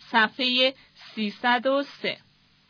صفحه 303.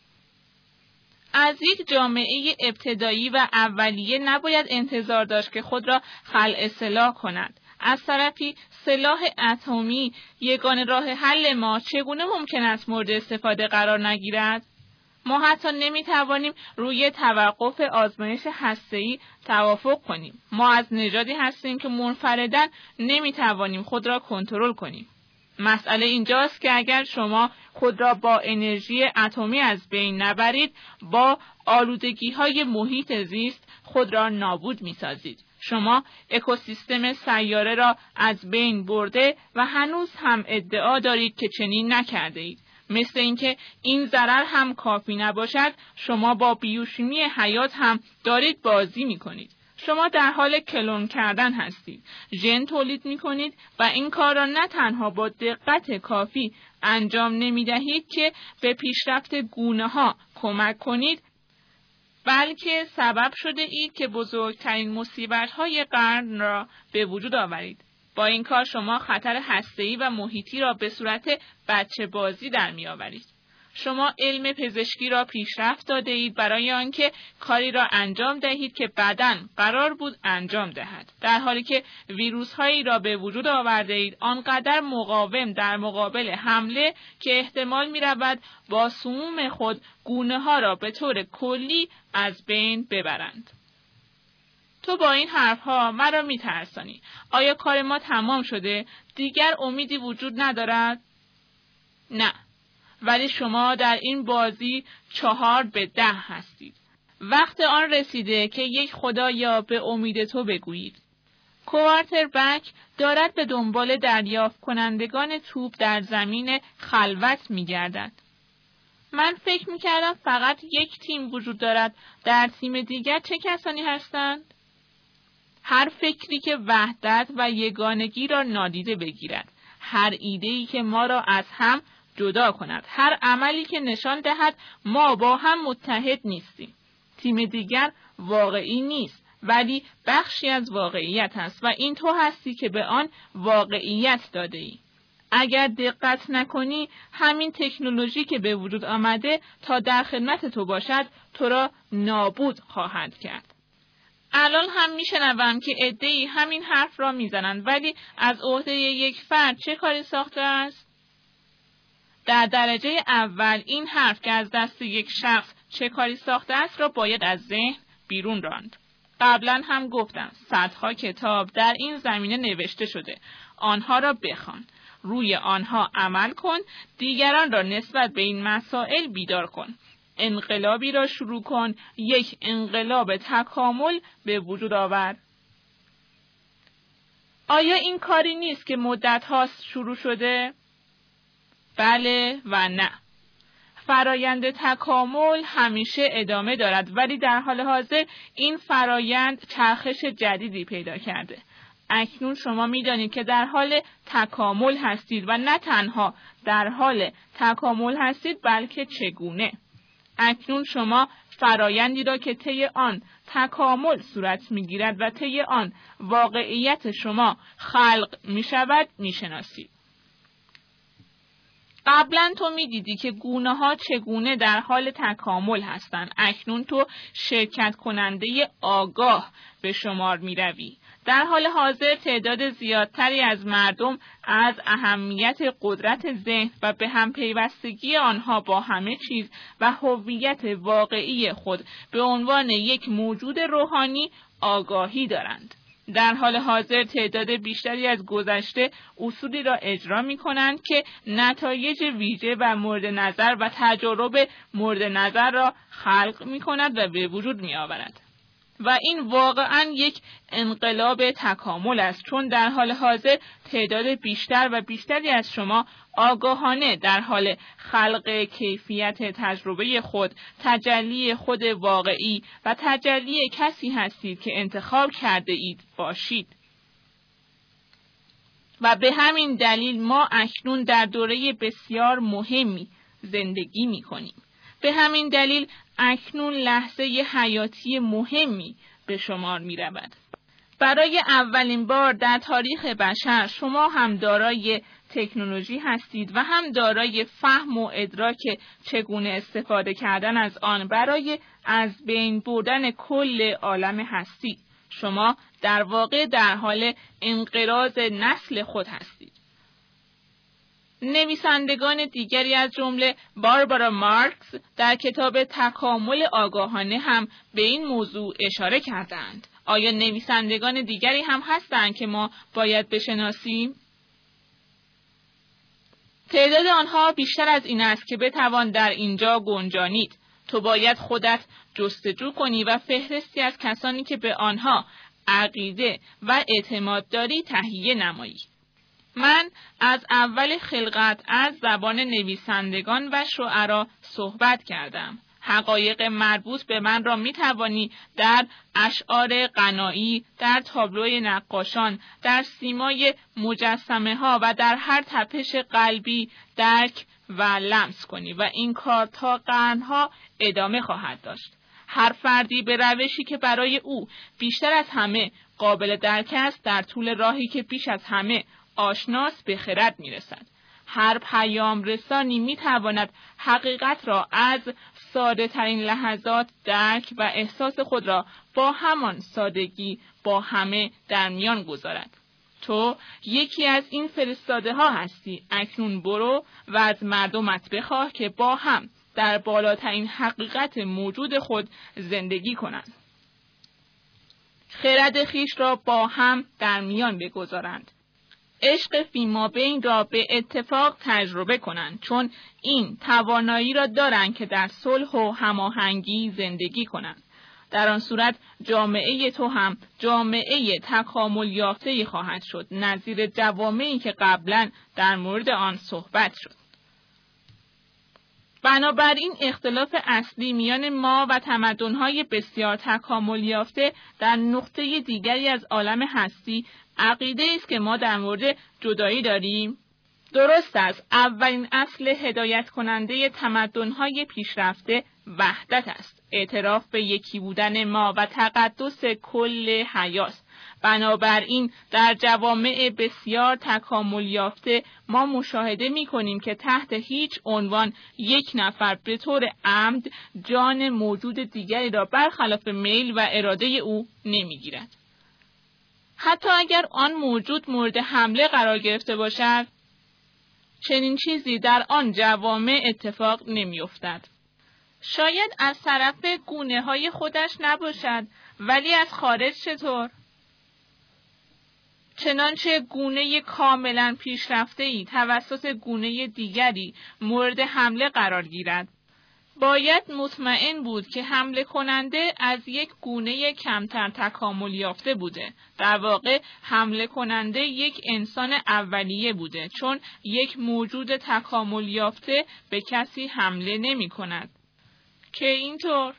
از یک جامعه ابتدایی و اولیه نباید انتظار داشت که خود را خلع سلاح کند. از طرفی سلاح اتمی یگانه راه حل ما چگونه ممکن است مورد استفاده قرار نگیرد؟ ما حتی نمیتوانیم روی توقف آزمایش هسته‌ای توافق کنیم. ما از نژادی هستیم که منفرداً نمیتوانیم خود را کنترل کنیم. مسئله اینجاست که اگر شما خود را با انرژی اتمی از بین نبرید، با آلودگی‌های محیط زیست خود را نابود می‌سازید. شما اکوسیستم سیاره را از بین برده و هنوز هم ادعا دارید که چنین نکرده اید. مثل اینکه این ضرر هم کافی نباشد، شما با بیوشیمی حیات هم دارید بازی می‌کنید. شما در حال کلون کردن هستید. ژن تولید می‌کنید و این کار را نه تنها با دقت کافی انجام نمی‌دهید که به پیشرفت گونه‌ها کمک کنید، بلکه سبب شده اید که بزرگترین مصیبت‌های قرن را به وجود آورید. با این کار شما خطر هسته‌ای و محیطی را به صورت بچه بازی در می‌آورید. شما علم پزشکی را پیشرفت داده اید برای آنکه کاری را انجام دهید که بعداً قرار بود انجام دهد، در حالی که ویروس‌هایی را به وجود آورده اید آنقدر مقاوم در مقابل حمله که احتمال می‌رود با سموم خود گونه‌ها را به طور کلی از بین ببرند. تو با این حرف‌ها مرا می‌ترسانی. آیا کار ما تمام شده؟ دیگر امیدی وجود ندارد؟ نه. ولی شما در این بازی 4-10 هستید. وقت آن رسیده که یک خدایا به امید تو بگویید. کوارتربک دارد به دنبال دریافت کنندگان توپ در زمین خلوت می‌گردد. من فکر می‌کردم فقط یک تیم وجود دارد. در تیم دیگر چه کسانی هستند؟ هر فکری که وحدت و یگانگی را نادیده بگیرد، هر ایده‌ای که ما را از هم جدا کند، هر عملی که نشان دهد ما با هم متحد نیستیم. تیم دیگر واقعی نیست، ولی بخشی از واقعیت است و این تو هستی که به آن واقعیت داده ای. اگر دقت نکنی، همین تکنولوژی که به وجود آمده تا در خدمت تو باشد، تو را نابود خواهد کرد. الان هم میشنوم که عده‌ای همین حرف را میزنند، ولی از عهده یک فرد چه کاری ساخته است؟ در درجه اول این حرف که از دست یک شخص چه کاری ساخته است را باید از ذهن بیرون راند. قبلا هم گفتم صدها کتاب در این زمینه نوشته شده. آنها را بخوان، روی آنها عمل کن، دیگران را نسبت به این مسائل بیدار کن. انقلابی را شروع کن، یک انقلاب تکامل به وجود آور. آیا این کاری نیست که مدت هاست شروع شده؟ بله و نه. فرایند تکامل همیشه ادامه دارد، ولی در حال حاضر این فرایند چرخش جدیدی پیدا کرده. اکنون شما می‌دانید که در حال تکامل هستید و نه تنها در حال تکامل هستید، بلکه چگونه. اکنون شما فرایندی را که طی آن تکامل صورت می‌گیرد و طی آن واقعیت شما خلق می‌شود می‌شناسید. قبلا تو می‌دیدی که گونه‌ها چگونه در حال تکامل هستند. اکنون تو شرکت کننده آگاه به شمار می‌روی. در حال حاضر تعداد زیادتری از مردم از اهمیت قدرت ذهن و به هم پیوستگی آنها با همه چیز و هویت واقعی خود به عنوان یک موجود روحانی آگاهی دارند. در حال حاضر تعداد بیشتری از گذشته اصولی را اجرا می کنند که نتایج ویژه و مورد نظر و تجارب مورد نظر را خلق می کند و به وجود می آورد. و این واقعاً یک انقلاب تکامل است، چون در حال حاضر تعداد بیشتر و بیشتری از شما آگاهانه در حال خلق کیفیت تجربه خود، تجلی خود واقعی و تجلی کسی هستید که انتخاب کرده اید باشید. و به همین دلیل ما اکنون در دوره بسیار مهمی زندگی می کنیم. به همین دلیل اکنون لحظه حیاتی مهمی به شمار می رود. برای اولین بار در تاریخ بشر شما هم دارای تکنولوژی هستید و هم دارای فهم و ادراک چگونه استفاده کردن از آن برای از بین بردن کل عالم هستی. شما در واقع در حال انقراض نسل خود هستید. نویسندگان دیگری از جمله باربارا مارکس در کتاب تکامل آگاهانه هم به این موضوع اشاره کردند. آیا نویسندگان دیگری هم هستند که ما باید بشناسیم؟ تعداد آنها بیشتر از این است که بتوان در اینجا گنجانید. تو باید خودت جستجو کنی و فهرستی از کسانی که به آنها عقیده و اعتماد داری تهیه نمایی. من از اول خلقت از زبان نویسندگان و شعرا صحبت کردم. حقایق مربوط به من را می توانی در اشعار غنایی، در تابلوی نقاشان، در سیمای مجسمه ها و در هر تپش قلبی درک و لمس کنی و این کار تا قرنها ادامه خواهد داشت. هر فردی به روشی که برای او بیشتر از همه قابل درک است در طول راهی که بیش از همه آشناس به خرد می رسد. هر پیام رسانی می تواند حقیقت را از ساده ترین لحظات درک و احساس خود را با همان سادگی با همه در میان گذارد. تو یکی از این فرستاده ها هستی. اکنون برو و از مردمت بخواه که با هم در بالاترین حقیقت موجود خود زندگی کنند. خرد خیش را با هم در میان بگذارند. عشق فیمابین را به اتفاق تجربه کنند، چون این توانایی را دارند که در صلح و هماهنگی زندگی کنند. در آن صورت جامعه تو هم جامعه تکامل یافته‌ای خواهد شد، نظیر جوامعی که قبلا در مورد آن صحبت شد. بنابراین اختلاف اصلی میان ما و تمدن‌های بسیار تکامل یافته در نقطه دیگری از عالم هستی عقیده است که ما در مورد جدایی داریم. درست است، اولین اصل هدایت کننده تمدن‌های پیشرفته وحدت است. اعتراف به یکی بودن ما و تقدس کل حیاست. بنابراین در جوامع بسیار تکامل یافته ما مشاهده می‌کنیم که تحت هیچ عنوان یک نفر به طور عمد جان موجود دیگری را برخلاف میل و اراده او نمی‌گیرد. حتی اگر آن موجود مورد حمله قرار گرفته باشد، چنین چیزی در آن جوامع اتفاق نمی‌افتد. شاید از طرف گونه‌های خودش نباشد، ولی از خارج چطور؟ چنانچه گونه کاملا پیشرفته‌ای توسط گونه دیگری مورد حمله قرار گیرد. باید مطمئن بود که حمله کننده از یک گونه کمتر تکامل یافته بوده. در واقع حمله کننده یک انسان اولیه بوده، چون یک موجود تکامل یافته به کسی حمله نمی کند. که اینطور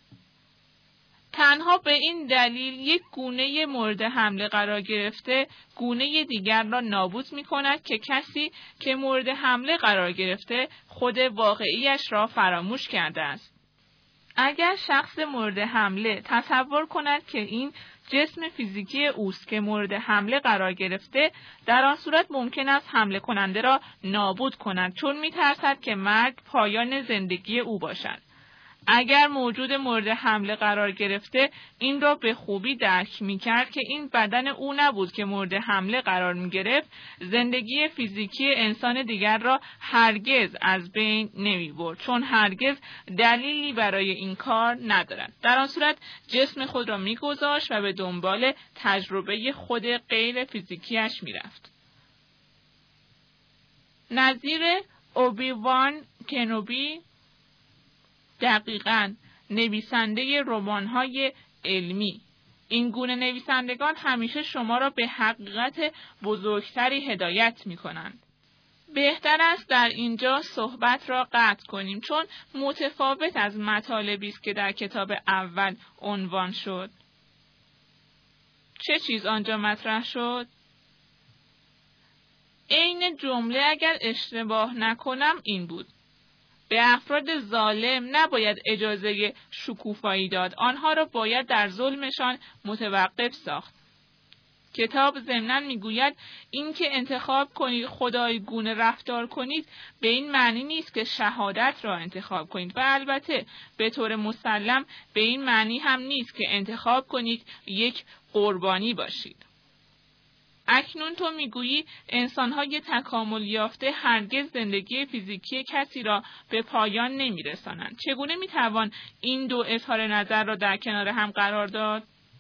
تنها به این دلیل یک گونه مورد حمله قرار گرفته گونه دیگر را نابود می کند که کسی که مورد حمله قرار گرفته خود واقعیش را فراموش کرده است. اگر شخص مورد حمله تصور کند که این جسم فیزیکی اوست که مورد حمله قرار گرفته، در آن صورت ممکن است حمله کننده را نابود کند، چون می ترسد که مرگ پایان زندگی او باشد. اگر موجود مورد حمله قرار گرفته این را به خوبی درک می‌کرد که این بدن او نبود که مورد حمله قرار می‌گرفت، زندگی فیزیکی انسان دیگر را هرگز از بین نمی‌برد، چون هرگز دلیلی برای این کار ندارد. در آن صورت جسم خود را می‌گذاشت و به دنبال تجربه خود غیر فیزیکیش می‌رفت. نظیر اوبی-وان کنوبی، دقیقاً نویسنده رمان‌های علمی. این گونه نویسندگان همیشه شما را به حقیقت بزرگتری هدایت می‌کنند. بهتر است در اینجا صحبت را قطع کنیم، چون متفاوت از مطالبی است که در کتاب اول عنوان شد. چه چیز آنجا مطرح شد؟ عین جمله اگر اشتباه نکنم این بود: به افراد ظالم نباید اجازه شکوفایی داد، آنها را باید در ظلمشان متوقف ساخت. کتاب ضمناً میگوید این که انتخاب کنید خدایگونه رفتار کنید به این معنی نیست که شهادت را انتخاب کنید و البته به طور مسلم به این معنی هم نیست که انتخاب کنید یک قربانی باشید. اکنون تو میگویی انسان‌های تکامل یافته هرگز زندگی فیزیکی کسی را به پایان نمی‌رسانند. چگونه می‌توان این دو اظهار نظر را در کنار هم قرار داد؟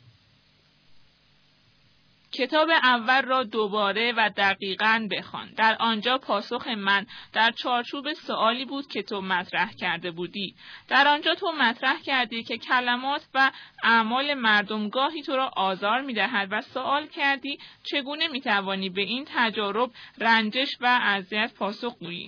کتاب اول را دوباره و دقیقاً بخوان. در آنجا پاسخ من در چارچوب سؤالی بود که تو مطرح کرده بودی. در آنجا تو مطرح کردی که کلمات و اعمال مردم گاهی تو را آزار می‌دهد و سوال کردی چگونه می‌توانی به این تجارب رنجش و اذیت پاسخ گویی.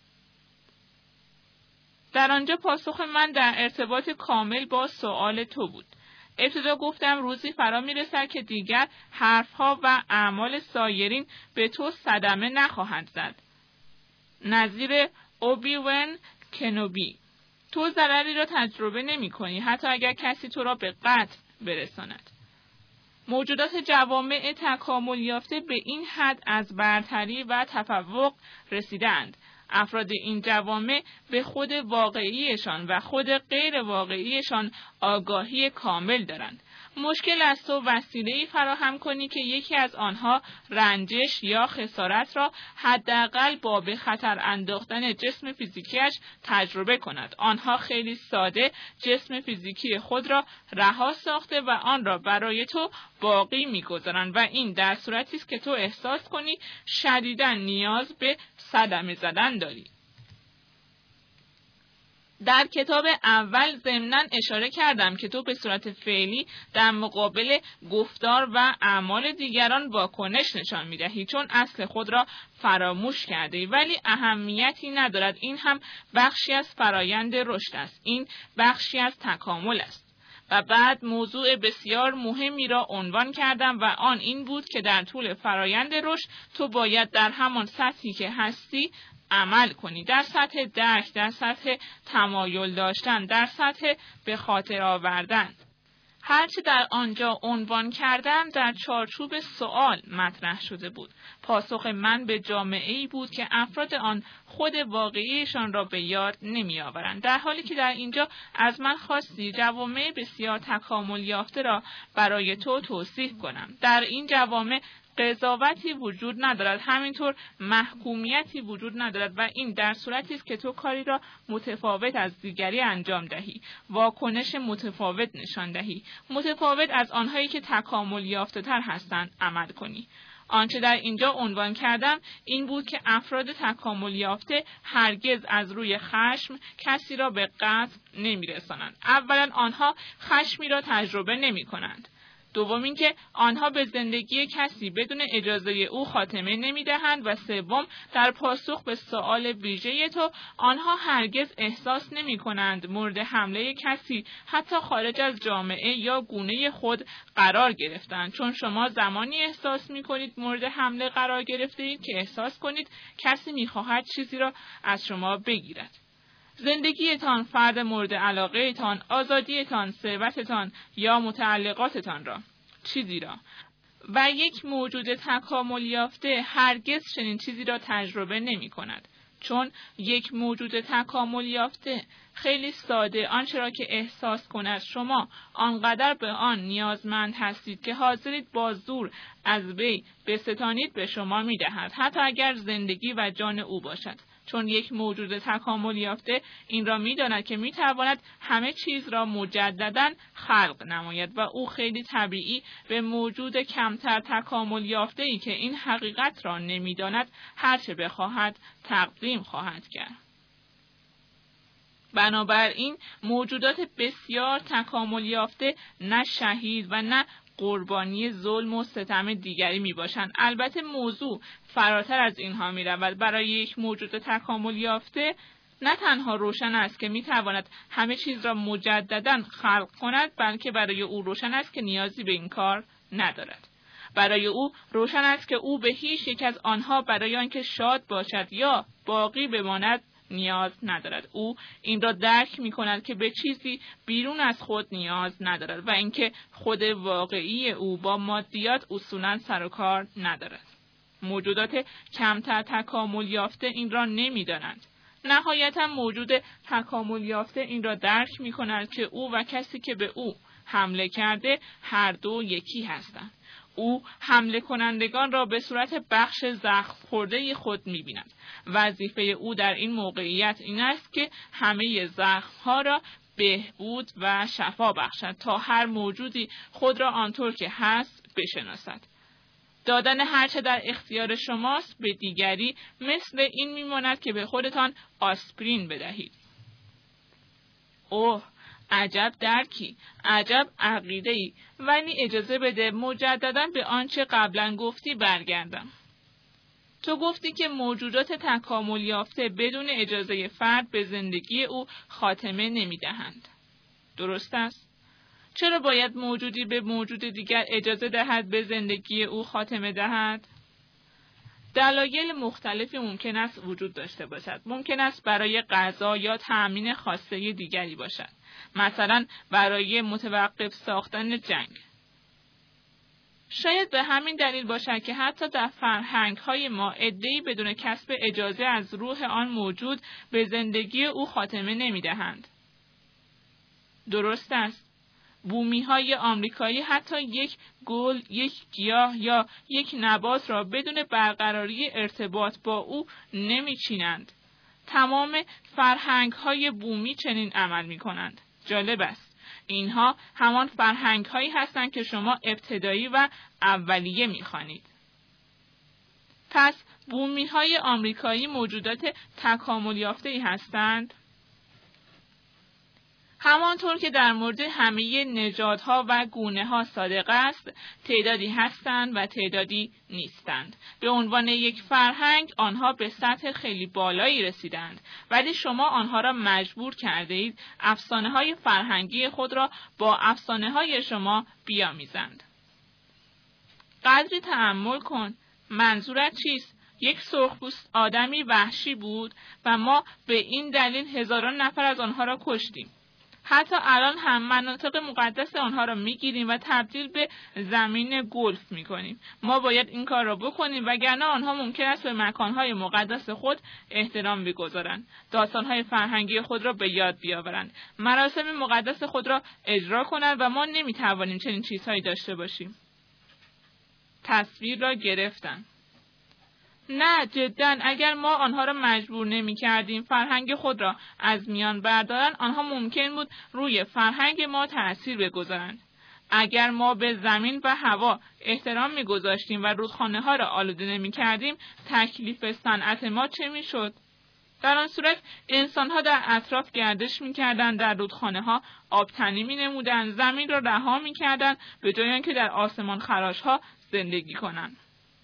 در آنجا پاسخ من در ارتباط کامل با سؤال تو بود. ابتدا گفتم روزی فرا میرسد که دیگر حرفها و اعمال سایرین به تو صدمه نخواهند زد. نظیر اوبی-ون کنوبی. تو ضرری را تجربه نمی کنی حتی اگر کسی تو را به قتل برساند. موجودات جوامع تکامل یافته به این حد از برتری و تفوق رسیدند. افراد این جوامع به خود واقعیشان و خود غیر واقعیشان آگاهی کامل دارند. مشکل است تو وسیله‌ای فراهم کنی که یکی از آنها رنجش یا خسارت را حداقل با به خطر انداختن جسم فیزیکیش تجربه کند. آنها خیلی ساده جسم فیزیکی خود را رها ساخته و آن را برای تو باقی می‌گذارند و این در صورتی است که تو احساس کنی شدیداً نیاز به صدمه زدن داری. در کتاب اول ضمناً اشاره کردم که تو به صورت فعلی در مقابل گفتار و اعمال دیگران واکنش نشان می‌دهی چون اصل خود را فراموش کردی، ولی اهمیتی ندارد. این هم بخشی از فرایند رشد است. این بخشی از تکامل است. و بعد موضوع بسیار مهمی را عنوان کردم و آن این بود که در طول فرایند رشد تو باید در همان سطحی که هستی عمل کنی، در سطح درک، در سطح تمایل داشتن، در سطح به خاطر آوردن. هرچه در آنجا عنوان کردم در چارچوب سوال مطرح شده بود. پاسخ من به جامعه‌ای بود که افراد آن خود واقعیشان را به یاد نمی آورند. در حالی که در اینجا از من خواستی جوامع بسیار تکامل یافته را برای تو توصیف کنم. در این جوامع قضاوتی وجود ندارد، همینطور محکومیتی وجود ندارد و این در صورتی است که تو کاری را متفاوت از دیگری انجام دهی، واکنش متفاوت نشان دهی، متفاوت از آنهایی که تکامل یافته تر هستند عمل کنی. آنچه در اینجا عنوان کردم این بود که افراد تکامل یافته هرگز از روی خشم کسی را به قتل نمی‌رسانند. اولا آنها خشمی را تجربه نمی‌کنند. دوم اینکه آنها به زندگی کسی بدون اجازه او خاتمه نمی‌دهند و سوم در پاسخ به سؤال ویژه تو آنها هرگز احساس نمی‌کنند مورد حمله کسی حتی خارج از جامعه یا گونه خود قرار گرفتند، چون شما زمانی احساس می‌کنید مورد حمله قرار گرفته‌اید که احساس کنید کسی می‌خواهد چیزی را از شما بگیرد. زندگیتان، فرد مورد علاقه‌تان، آزادیتان، ثروتتان یا متعلقاتتان را، چیزی را. و یک موجود تکامل یافته هرگز چنین چیزی را تجربه نمی کند. چون یک موجود تکامل یافته خیلی ساده آنچه را که احساس کند شما آنقدر به آن نیازمند هستید که حاضرید با زور از وی بستانید به شما می دهد، حتی اگر زندگی و جان او باشد. چون یک موجود تکامل یافته این را می‌داند که می‌تواند همه چیز را مجدداً خلق نماید و او خیلی طبیعی به موجود کمتر تکامل یافته‌ای که این حقیقت را نمی‌داند هرچه بخواهد تقدیم خواهد کرد. بنابراین موجودات بسیار تکامل یافته نه شهید و نه قربانی ظلم و ستم دیگری می باشند. البته موضوع فراتر از اینها می رود. برای یک موجود تکامل یافته نه تنها روشن است که می تواند همه چیز را مجدداً خلق کند، بلکه برای او روشن است که نیازی به این کار ندارد. برای او روشن است که او به هیچ یک از آنها برای آنکه شاد باشد یا باقی بماند نیاز ندارد. او این را درک می‌کند که به چیزی بیرون از خود نیاز ندارد و اینکه خود واقعی او با مادیات اصولاً سر و کار ندارد. موجودات کمتر تکامل یافته این را نمی‌دانند. نهایتاً موجود تکامل یافته این را درک می‌کند که او و کسی که به او حمله کرده هر دو یکی هستند. او حمله کنندگان را به صورت بخش زخم خورده خود می‌بیند. وظیفه او در این موقعیت این است که همه زخم‌ها را بهبود و شفا بخشد تا هر موجودی خود را آنطور که هست بشناسد. دادن هرچه در اختیار شماست به دیگری مثل این می‌ماند که به خودتان آسپرین بدهید. اوه، عجب درکی، عجب عقیده‌ای، ولی اجازه بده مجدداً به آنچه قبلا گفتی برگردم. تو گفتی که موجودات تکامل یافته بدون اجازه فرد به زندگی او خاتمه نمی‌دهند. درست است؟ چرا باید موجودی به موجود دیگر اجازه دهد به زندگی او خاتمه دهد؟ دلایل مختلفی ممکن است وجود داشته باشد. ممکن است برای غذا یا تأمین خواسته دیگری باشد. مثلا برای متوقف ساختن جنگ. شاید به همین دلیل باشد که حتی در فرهنگ‌های ما عده‌ای بدون کسب اجازه از روح آن موجود به زندگی او خاتمه نمی‌دهند. درست است. بومی‌های آمریکایی حتی یک گل، یک گیاه یا یک نبات را بدون برقراری ارتباط با او نمی‌چینند. تمام فرهنگ‌های بومی چنین عمل می‌کنند. جالب است. اینها همان فرهنگ‌هایی هستند که شما ابتدایی و اولیه می‌خوانید. پس بومی‌های آمریکایی موجودات تکامل یافته‌ای هستند؟ همانطور که در مورد همه نژادها و گونه‌ها صادق است، تعدادی هستند و تعدادی نیستند. به عنوان یک فرهنگ آنها به سطح خیلی بالایی رسیدند، ولی شما آنها را مجبور کرده اید افسانه‌های فرهنگی خود را با افسانه‌های شما بیامیزند. قدری تأمل کن. منظورت چیست؟ یک سرخپوست آدمی وحشی بود و ما به این دلیل هزاران نفر از آنها را کشتیم. حتی الان هم مناطق مقدس آنها را میگیریم و تبدیل به زمین گلف میکنیم. ما باید این کار را بکنیم وگرنه آنها ممکن است به مکانهای مقدس خود احترام بگذارند، داستانهای فرهنگی خود را به یاد بیاورند، مراسم مقدس خود را اجرا کنند و ما نمیتوانیم چنین چیزهایی داشته باشیم. تصویر را گرفتن. نه، جداً اگر ما آنها را مجبور نمی کردیم فرهنگ خود را از میان بردارن، آنها ممکن بود روی فرهنگ ما تأثیر بگذارند. اگر ما به زمین و هوا احترام می گذاشتیم و رودخانه ها را آلوده نمی کردیم، تکلیف صنعت ما چه می شد؟ در آن صورت انسان ها در اطراف گردش می کردند، در رودخانه ها آبتنی می نمودند، زمین را رها می کردند به جای آنکه در آسمان خراش ها زندگی کنند.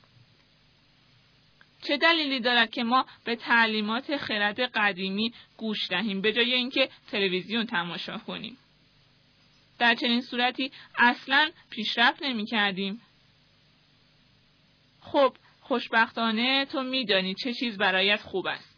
چه دلیلی دارد که ما به تعلیمات خرد قدیمی گوش دهیم به جای اینکه تلویزیون تماشا کنیم؟ در چنین صورتی اصلاً پیشرفت نمی کردیم. خب، خوشبختانه تو می دانی چه چیز برایت خوب است.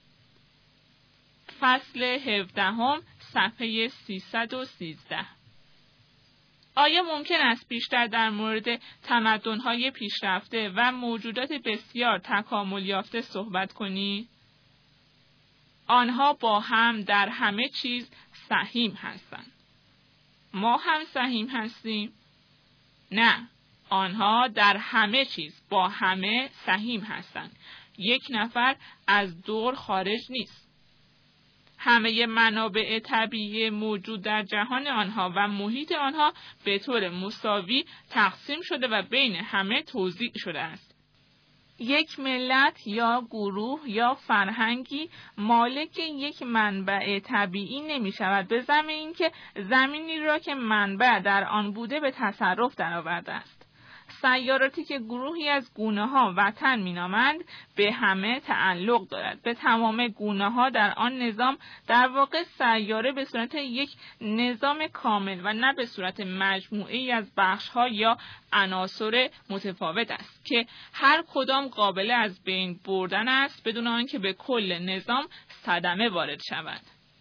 فصل 17 صفحه 313. آیا ممکن است بیشتر در مورد تمدن‌های پیشرفته و موجودات بسیار تکامل یافته صحبت کنی؟ آنها با هم در همه چیز سهیم هستند. ما هم سهیم هستیم؟ نه، آنها در همه چیز با همه سهیم هستند. یک نفر از دور خارج نیست. همه منابع طبیعی موجود در جهان آنها و محیط آنها به طور مساوی تقسیم شده و بین همه توزیع شده است. یک ملت یا گروه یا فرهنگی مالک یک منبع طبیعی نمی شود به ضمن اینکه زمینی را که منبع در آن بوده به تصرف درآورده است. سیاراتی که گروهی از گونه‌ها وطن می‌نامند به همه تعلق دارد. به تمام گونه‌ها در آن نظام در واقع سیاره به صورت یک نظام کامل و نه به صورت مجموعه‌ای از بخش‌ها یا عناصر متفاوت است که هر کدام قابل از بین بردن است بدون آنکه به کل نظام صدمه وارد شود.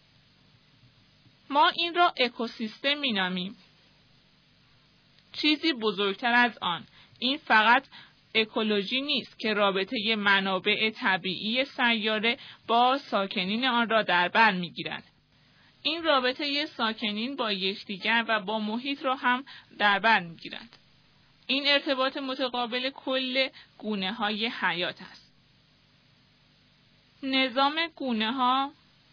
ما این را اکوسیستم می‌نامیم. چیزی بزرگتر از آن. این فقط اکولوژی نیست که رابطه منابع طبیعی سیاره با ساکنین آن را در بر می‌گیرد. این رابطه ساکنین با یکدیگر و با محیط را هم در بر می‌گیرد. این ارتباط متقابل کل گونه‌های حیات است. نظام گونه‌ها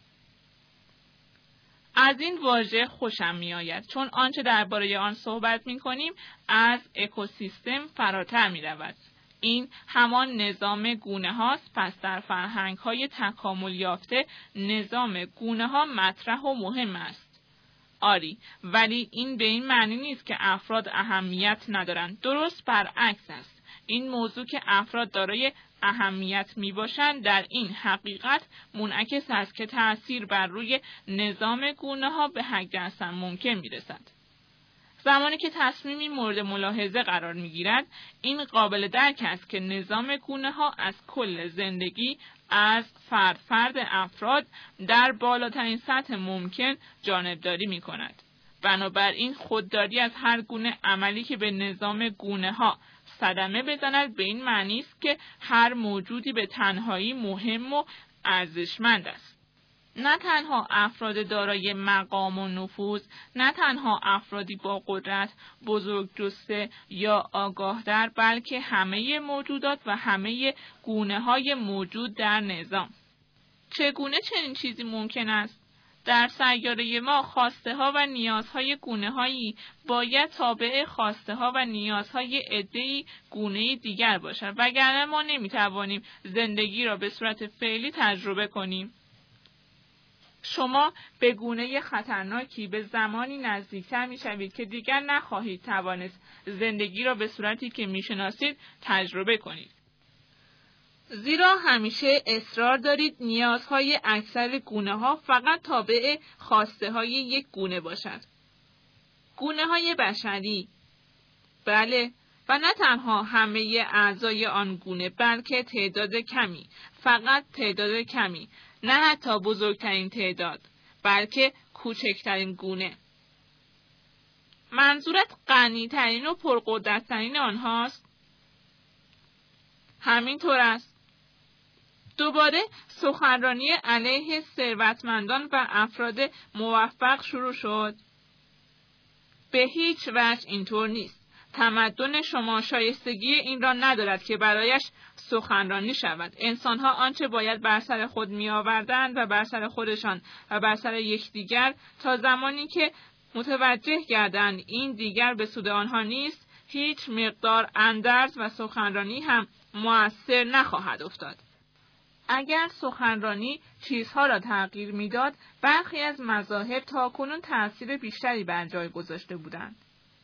از این واژه خوشم می آید چون آنچه درباره آن صحبت می کنیم از اکوسیستم فراتر می رود. این همان نظام گونه هاست. پس در فرهنگ های تکامل یافته نظام گونه ها مطرح و مهم است. آری، ولی این به این معنی نیست که افراد اهمیت ندارند. درست برعکس است. این موضوع که افراد دارای اهمیت می باشند در این حقیقت منعکس است که تأثیر بر روی نظام گونه ها به حد اکثر ممکن می رسد. زمانی که تصمیمی مورد ملاحظه قرار می گیرد، این قابل درک است که نظام گونه ها از کل زندگی از فرد افراد در بالاترین سطح ممکن جانبداری می کند. بنابراین خودداری از هر گونه عملی که به نظام گونه ها صدمه بزند به این معنی است که هر موجودی به تنهایی مهم و ارزشمند است. نه تنها افراد دارای مقام و نفوذ، نه تنها افرادی با قدرت، بزرگجسته یا آگاه‌تر، بلکه همه موجودات و همه گونه‌های موجود در نظام. چگونه چنین چیزی ممکن است؟ در سیاره ما خواسته ها و نیازهای گونه هایی باید تابع خواسته ها و نیازهای عده‌ای گونه دیگر باشد، وگرنه ما نمیتوانیم زندگی را به صورت فعلی تجربه کنیم. شما به گونه خطرناکی به زمانی نزدیکتر میشوید که دیگر نخواهید توانست زندگی را به صورتی که میشناسید تجربه کنید. زیرا همیشه اصرار دارید نیازهای اکثر گونه ها فقط تابع خواسته های یک گونه باشد. گونه های بشری. بله، و نه تنها همه اعضای آن گونه بلکه تعداد کمی، فقط تعداد کمی، نه حتی بزرگترین تعداد، بلکه کوچکترین گونه. منظورت غنی‌ترین و پرقدرت‌ترین آنهاست؟ همینطور است. دوباره سخنرانی علیه ثروتمندان و افراد موفق شروع شد. به هیچ وجه اینطور نیست. تمدن شما شایستگی این را ندارد که برایش سخنرانی شود. انسان‌ها آنچه باید بر سر خود می‌آوردند و بر سر خودشان و بر سر یکدیگر تا زمانی که متوجه گردند این دیگر به سود آنها نیست، هیچ مقدار اندرز و سخنرانی هم مؤثر نخواهد افتاد. اگر سخنرانی چیزها را تغییر می‌داد، برخی از مذاهب تاکنون تأثیر بیشتری بر جای گذاشته بودند.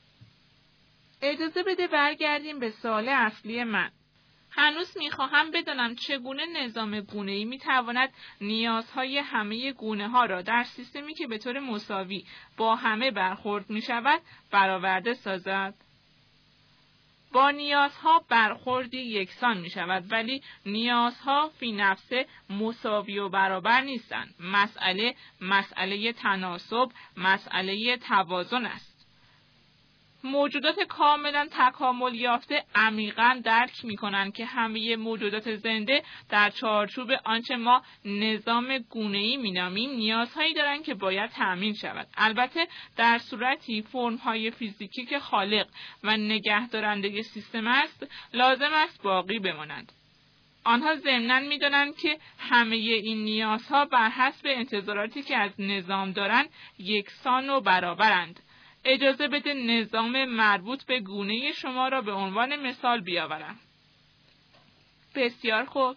اجازه بده برگردیم به سوال اصلی من. هنوز می‌خواهم بدانم چگونه نظام گونه‌ای می‌تواند نیازهای همه گونه‌ها را در سیستمی که به طور مساوی با همه برخورد می‌شود برآورده سازد. با نیازها برخوردی یکسان می‌شود، ولی نیازها فی نفسه مساوی و برابر نیستند. مسئله تناسب، مسئله توازن است. موجودات کاملا تکامل یافته عمیقاً درک می‌کنند که همه موجودات زنده در چارچوب آنچه ما نظام گونه‌ای می‌نامیم نیازهایی دارند که باید تأمین شود. البته در صورتی فرم‌های فیزیکی که خالق و نگهدارنده سیستم است لازم است باقی بمانند. آنها ضمناً می‌دانند که همه این نیازها بر حسب انتظاراتی که از نظام دارند یکسان و برابرند. اجازه بده نظام مربوط به گونه شما را به عنوان مثال بیاورم. بسیار خوب.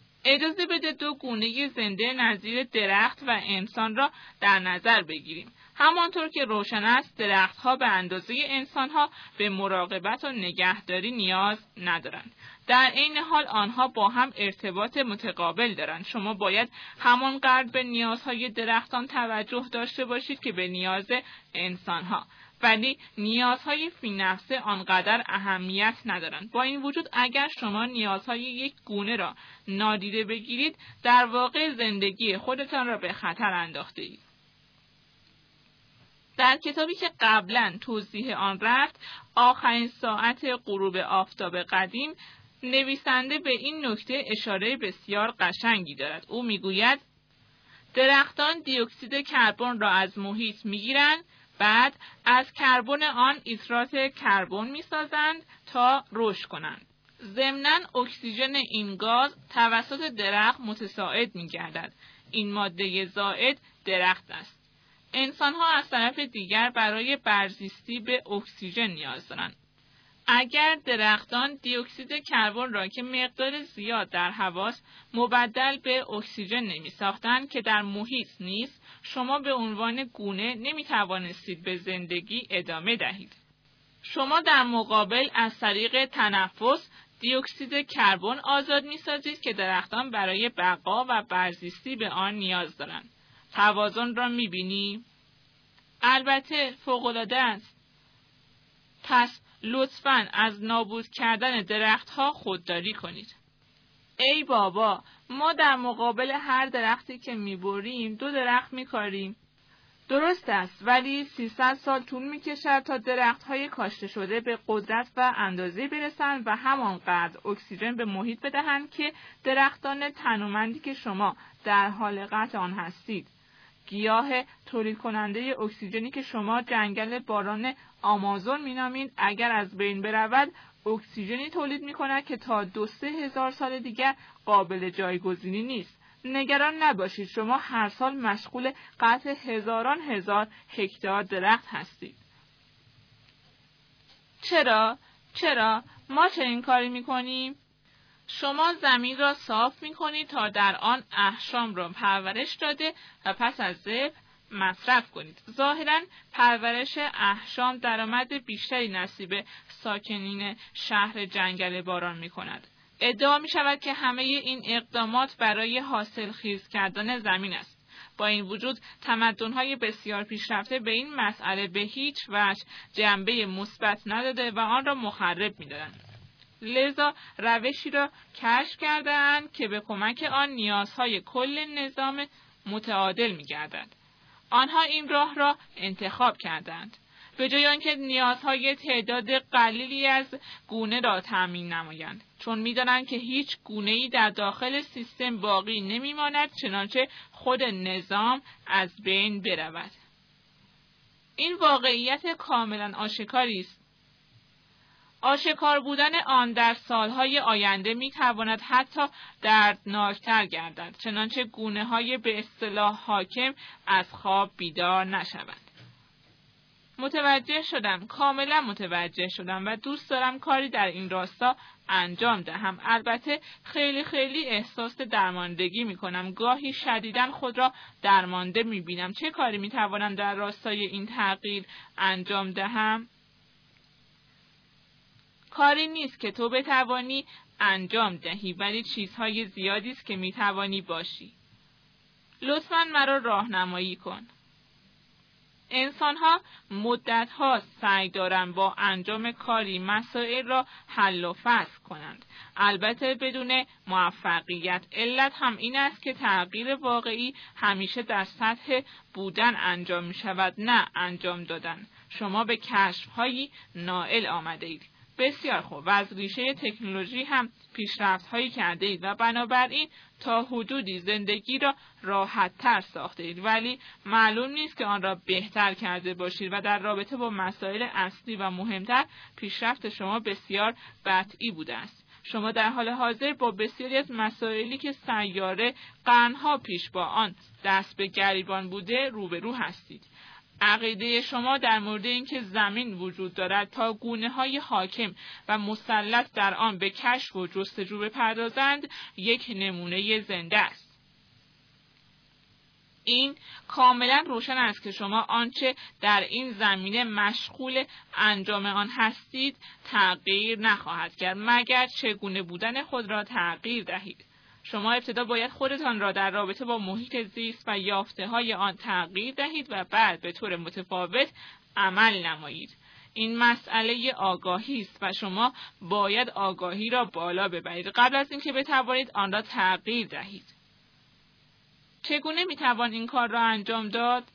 اجازه بده دو گونه زنده نظیر درخت و انسان را در نظر بگیریم. همانطور که روشن است درختها به اندازه انسانها به مراقبت و نگهداری نیاز ندارند. در عین حال آنها با هم ارتباط متقابل دارند. شما باید همانقدر به نیازهای درختان توجه داشته باشید که به نیاز انسانها، ولی نیازهای فی نفسه آنقدر اهمیت ندارند. با این وجود اگر شما نیازهای یک گونه را نادیده بگیرید، در واقع زندگی خودتان را به خطر انداخته‌اید. در کتابی که قبلا توضیح آن رفت، آخرین ساعت غروب آفتاب قدیم، نویسنده به این نکته اشاره بسیار قشنگی دارد. او میگوید درختان دی اکسید کربن را از محیط میگیرند، بعد از کربن آن ایترات کربن میسازند تا رشد کنند. ضمناً اکسیژن این گاز توسط درخت متصاعد میگردد. این ماده زائد درخت است. انسان‌ها از طرف دیگر برای برزیستی به اکسیژن نیاز دارند. اگر درختان دی اکسید کربن را که مقدار زیاد در هواست مبدل به اکسیژن نمی‌ساختند که در محیط نیست، شما به عنوان گونه نمی‌توانستید به زندگی ادامه دهید. شما در مقابل از طریق تنفس دی اکسید کربن آزاد می‌سازید که درختان برای بقا و برزیستی به آن نیاز دارند. توازن را می‌بینی؟ البته فوق‌العاده است. پس لطفاً از نابود کردن درختها خودداری کنید. ای بابا، ما در مقابل هر درختی که می‌بریم 2 درخت می‌کاریم. درست است، ولی 300 سال طول می‌کشد تا درخت‌های کاشته شده به قدرت و اندازه برسند و همانقدر اکسیژن به محیط بدهند که درختان تنومندی که شما در حال قطع آن هستید، گیاه تولید کننده اکسیژنی که شما جنگل باران آمازون مینامید، اگر از بین برود اکسیژنی تولید می‌کند که تا 2-3 هزار سال دیگر قابل جایگزینی نیست. نگران نباشید، شما هر سال مشغول قطع هزاران هزار هکتار درخت هستید. چرا ما چنین کاری می‌کنیم؟ شما زمین را صاف می‌کنید تا در آن احشام را پرورش داده و پس از ذبح مصرف کنید. ظاهراً پرورش احشام درآمد بیشتری نصیب ساکنین شهر جنگل باران می‌کند. ادعا می‌شود که همه این اقدامات برای حاصلخیز کردن زمین است. با این وجود تمدن‌های بسیار پیشرفته به این مسئله به هیچ وجه جنبه مثبت نداده و آن را مخرب می‌دانند. لذا روشی را کشف کرده‌اند که به کمک آن نیازهای کل نظام متعادل می‌گردد. آنها این راه را انتخاب کردند. به جای آنکه نیازهای تعداد قلیلی از گونه را تامین نمایند، چون می‌دانند که هیچ گونه‌ای در داخل سیستم باقی نمی‌ماند، چنانچه خود نظام از بین برود. این واقعیت کاملا آشکاری است. آشکار بودن آن در سالهای آینده می‌تواند حتی دردناکتر گردد، چنانچه گونه‌های به اصطلاح حاکم از خواب بیدار نشوند. کاملا متوجه شدم و دوست دارم کاری در این راستا انجام دهم. البته خیلی احساس درماندگی می‌کنم. گاهی شدیداً خود را درمانده می‌بینم. چه کاری می‌توانم در راستای این تغییر انجام دهم؟ کاری نیست که تو بتوانی انجام دهی، ولی چیزهای زیادی است که می‌توانی باشی. لطفاً مرا راهنمایی کن. انسان‌ها مدت‌ها سعی دارند با انجام کاری مسائل را حل و فصل کنند، البته بدون موفقیت. علت هم این است که تغییر واقعی همیشه در سطح بودن انجام می‌شود، نه انجام دادن. شما به کشف‌هایی نائل آمده‌اید. بسیار خوب، و از ریشه تکنولوژی هم پیشرفت‌هایی کرده اید و بنابراین تا حدودی زندگی را راحت‌تر ساخته اید، ولی معلوم نیست که آن را بهتر کرده باشید و در رابطه با مسائل اصلی و مهمتر پیشرفت شما بسیار بطئی بوده است. شما در حال حاضر با بسیاری از مسائلی که سیاره قرن‌ها پیش با آن دست به گریبان بوده روبرو هستید. عقیده شما در مورد اینکه زمین وجود دارد تا گونه‌های حاکم و مسلط در آن به کشف و جستجو بپردازند یک نمونه زنده است. این کاملا روشن است که شما آنچه در این زمینه مشغول انجام آن هستید تغییر نخواهد کرد مگر چگونه بودن خود را تغییر دهید. شما ابتدا باید خودتان را در رابطه با محیط زیست و یافته‌های آن تغییر دهید و بعد به طور متفاوت عمل نمایید. این مسئله آگاهی است و شما باید آگاهی را بالا ببرید قبل از اینکه بتوانید آن را تغییر دهید. چگونه میتوان این کار را انجام داد؟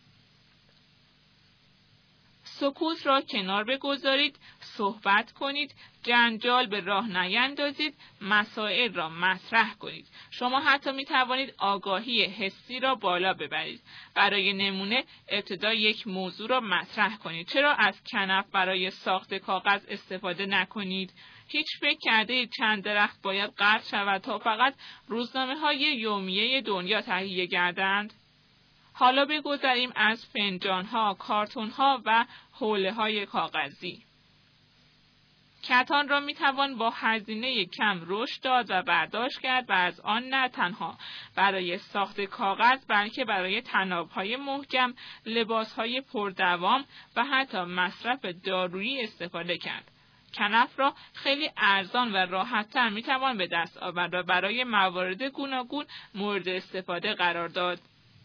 سکوت را کنار بگذارید، صحبت کنید، جنجال به راه نیندازید، مسائل را مطرح کنید. شما حتی می توانید آگاهی حسی را بالا ببرید. برای نمونه ابتدا یک موضوع را مطرح کنید. چرا از کنف برای ساخت کاغذ استفاده نکنید؟ هیچ فکر کرده اید چند درخت باید قطع شود تا فقط روزنامه‌های یومیه دنیا تهیه گردند؟ حالا بگذریم از فنجان‌ها، کارتون‌ها و حوله‌های کاغذی. کتان را میتوان با هزینه کم رشد داد و برداشت کرد و از آن نه تنها برای ساخت کاغذ بلکه برای طناب‌های محکم، لباس‌های پردوام و حتی مصرف دارویی استفاده کرد. کنف را خیلی ارزان و راحت‌تر میتوان به دست آورد و برای موارد گوناگون مورد استفاده قرار داد.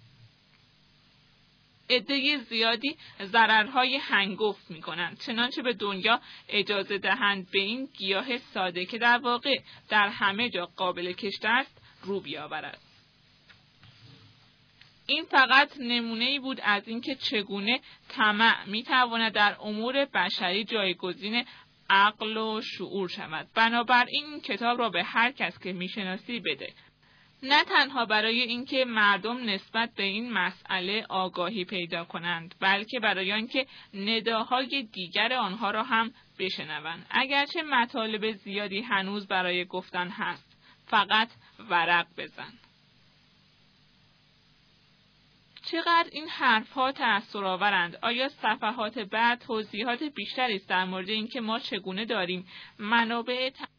عده زیادی ضررهای هنگفت می‌کنند، چنانچه به دنیا اجازه دهند به این گیاه ساده که در واقع در همه جا قابل کشت است رو بیاورد. این فقط نمونه‌ای بود از اینکه چگونه طمع می‌تواند در امور بشری جایگزین عقل و شعور شود. بنابراین این کتاب را به هر کس که می‌شناسی بده. نه تنها برای اینکه مردم نسبت به این مسئله آگاهی پیدا کنند، بلکه برای اینکه نداهای دیگر آنها را هم بشنوند. اگرچه مطالب زیادی هنوز برای گفتن هست، فقط ورق بزن. چقدر این حرف‌ها تأثیرآورند. آیا صفحات بعد توضیحات بیشتری است در مورد اینکه ما چگونه داریم منابع